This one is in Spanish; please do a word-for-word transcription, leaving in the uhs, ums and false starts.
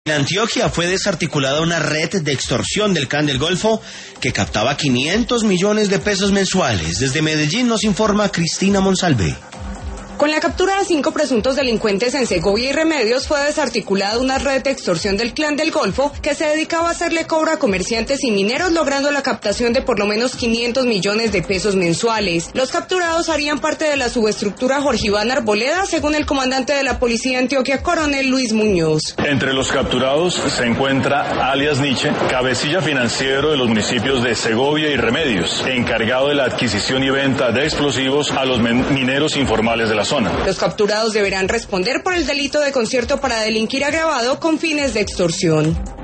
En Antioquia fue desarticulada una red de extorsión del Clan del Golfo que captaba quinientos millones de pesos mensuales. Desde Medellín nos informa Cristina Monsalve. Con la captura de cinco presuntos delincuentes en Segovia y Remedios fue desarticulada una red de extorsión del Clan del Golfo que se dedicaba a hacerle cobro a comerciantes y mineros, logrando la captación de por lo menos quinientos millones de pesos mensuales. Los capturados harían parte de la subestructura Jorge Iván Arboleda, según el comandante de la Policía de Antioquia, coronel Luis Muñoz. Entre los capturados se encuentra alias Nietzsche, cabecilla financiero de los municipios de Segovia y Remedios, encargado de la adquisición y venta de explosivos a los mineros informales de la zona. Los capturados deberán responder por el delito de concierto para delinquir agravado con fines de extorsión.